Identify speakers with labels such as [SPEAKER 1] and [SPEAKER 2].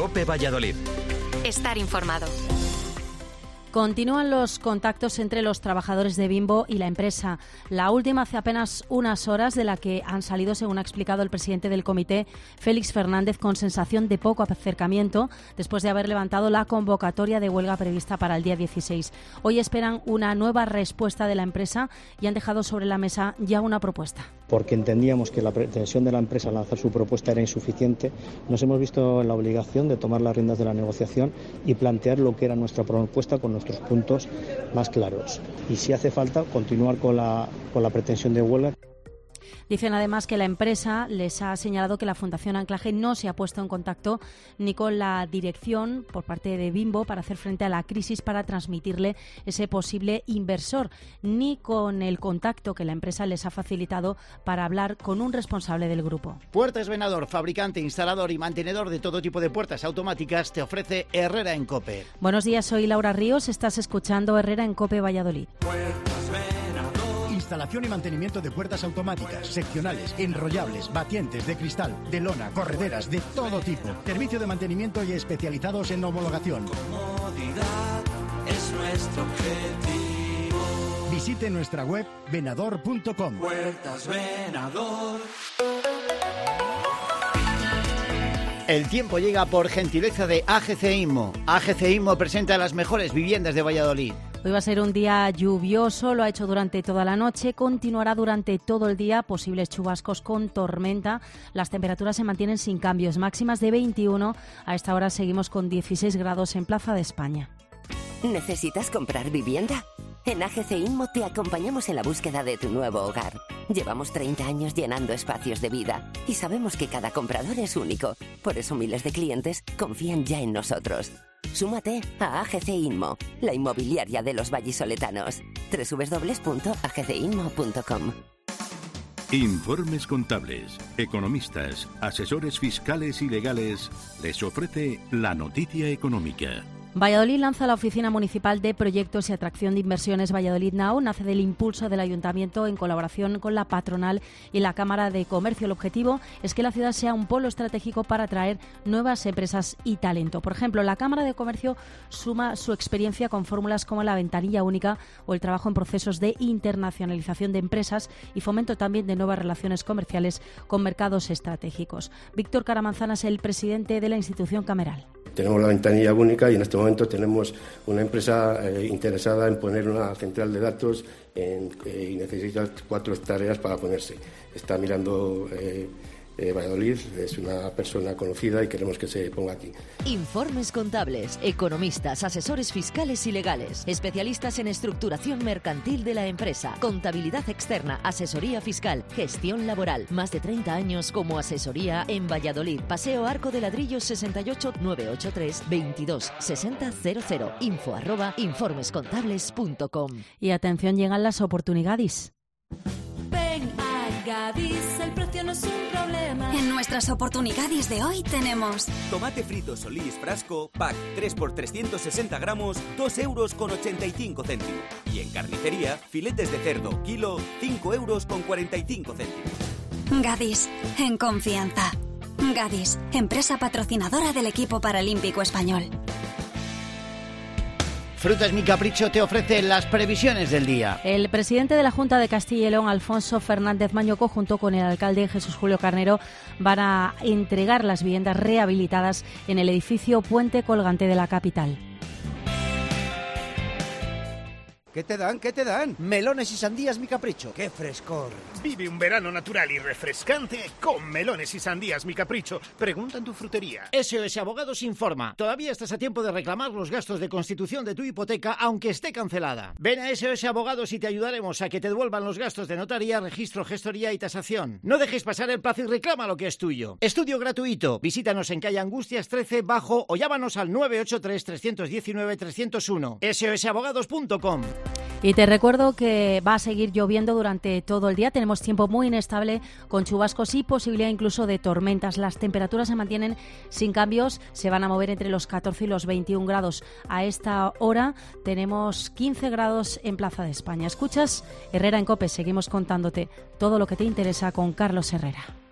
[SPEAKER 1] COPE Valladolid.
[SPEAKER 2] Estar informado.
[SPEAKER 3] Continúan los contactos entre los trabajadores de Bimbo y la empresa. La última hace apenas unas horas, de la que han salido, según ha explicado el presidente del comité, Félix Fernández, con sensación de poco acercamiento, después de haber levantado la convocatoria de huelga prevista para el día 16. Hoy esperan una nueva respuesta de la empresa y han dejado sobre la mesa ya una propuesta.
[SPEAKER 4] Porque entendíamos que la pretensión de la empresa al lanzar su propuesta era insuficiente, nos hemos visto en la obligación de tomar las riendas de la negociación y plantear lo que era nuestra propuesta con nuestros puntos más claros. Y si hace falta, continuar con la pretensión de huelga.
[SPEAKER 3] Dicen además que la empresa les ha señalado que la Fundación Anclaje no se ha puesto en contacto ni con la dirección por parte de Bimbo para hacer frente a la crisis, para transmitirle ese posible inversor, ni con el contacto que la empresa les ha facilitado para hablar con un responsable del grupo.
[SPEAKER 5] Puertas Venador, fabricante, instalador y mantenedor de todo tipo de puertas automáticas, te ofrece Herrera en COPE.
[SPEAKER 3] Buenos días, soy Laura Ríos, estás escuchando Herrera en COPE Valladolid.
[SPEAKER 6] Instalación y mantenimiento de puertas automáticas, seccionales, enrollables, batientes, de cristal, de lona, correderas, de todo tipo. Servicio de mantenimiento y especializados en homologación.
[SPEAKER 7] Comodidad es nuestro objetivo.
[SPEAKER 6] Visite nuestra web venador.com.
[SPEAKER 7] Puertas Venador.
[SPEAKER 5] El tiempo llega por gentileza de AGC Inmo. AGC Inmo presenta las mejores viviendas de Valladolid.
[SPEAKER 3] Hoy va a ser un día lluvioso, lo ha hecho durante toda la noche, continuará durante todo el día, posibles chubascos con tormenta. Las temperaturas se mantienen sin cambios, máximas de 21. A esta hora seguimos con 16 grados en Plaza de España.
[SPEAKER 8] ¿Necesitas comprar vivienda? En AGC Inmo te acompañamos en la búsqueda de tu nuevo hogar. Llevamos 30 años llenando espacios de vida y sabemos que cada comprador es único. Por eso miles de clientes confían ya en nosotros. Súmate a AGC Inmo, la inmobiliaria de los vallisoletanos. www.agcinmo.com.
[SPEAKER 9] Informes contables, economistas, asesores fiscales y legales les ofrece la noticia económica.
[SPEAKER 3] Valladolid lanza la Oficina Municipal de Proyectos y Atracción de Inversiones Valladolid Now. Nace del impulso del Ayuntamiento en colaboración con la patronal y la Cámara de Comercio. El objetivo es que la ciudad sea un polo estratégico para atraer nuevas empresas y talento. Por ejemplo, la Cámara de Comercio suma su experiencia con fórmulas como la ventanilla única o el trabajo en procesos de internacionalización de empresas y fomento también de nuevas relaciones comerciales con mercados estratégicos. Víctor Caramanzana es el presidente de la institución cameral.
[SPEAKER 10] Tenemos la ventanilla única y en este momento tenemos una empresa interesada en poner una central de datos y necesita 4 hectáreas para ponerse. Está mirando Valladolid, es una persona conocida y queremos que se ponga aquí.
[SPEAKER 11] Informes contables, economistas, asesores fiscales y legales, especialistas en estructuración mercantil de la empresa, contabilidad externa, asesoría fiscal, gestión laboral. Más de 30 años como asesoría en Valladolid. Paseo Arco de Ladrillos 68 983 22 60 00. info@informescontables.com.
[SPEAKER 3] Y atención, llegan las oportunidades.
[SPEAKER 12] Ven a Gadis, el precio no es un problema.
[SPEAKER 2] En nuestras oportunidades de hoy tenemos
[SPEAKER 13] tomate frito Solís frasco, pack 3 por 360 gramos, 2,85 €. Y en carnicería, filetes de cerdo, kilo, 5,45 €.
[SPEAKER 2] Gadis, en confianza. Gadis, empresa patrocinadora del equipo paralímpico español.
[SPEAKER 5] Frutas Mi Capricho te ofrece las previsiones del día.
[SPEAKER 3] El presidente de la Junta de Castilla y León, Alfonso Fernández Mañoco, junto con el alcalde Jesús Julio Carnero, van a entregar las viviendas rehabilitadas en el edificio Puente Colgante de la capital.
[SPEAKER 14] ¿Qué te dan? ¿Qué te dan?
[SPEAKER 15] Melones y sandías Mi Capricho.
[SPEAKER 14] ¡Qué frescor!
[SPEAKER 16] Vive un verano natural y refrescante con melones y sandías Mi Capricho. Pregunta en tu frutería.
[SPEAKER 5] SOS Abogados informa. Todavía estás a tiempo de reclamar los gastos de constitución de tu hipoteca, aunque esté cancelada. Ven a SOS Abogados y te ayudaremos a que te devuelvan los gastos de notaría, registro, gestoría y tasación. No dejes pasar el plazo y reclama lo que es tuyo. Estudio gratuito. Visítanos en calle Angustias 13 bajo o llámanos al 983 319 301. sosabogados.com.
[SPEAKER 3] Y te recuerdo que va a seguir lloviendo durante todo el día. Tenemos tiempo muy inestable con chubascos y posibilidad incluso de tormentas. Las temperaturas se mantienen sin cambios. Se van a mover entre los 14 y los 21 grados. A esta hora tenemos 15 grados en Plaza de España. Escuchas Herrera en COPE. Seguimos contándote todo lo que te interesa con Carlos Herrera.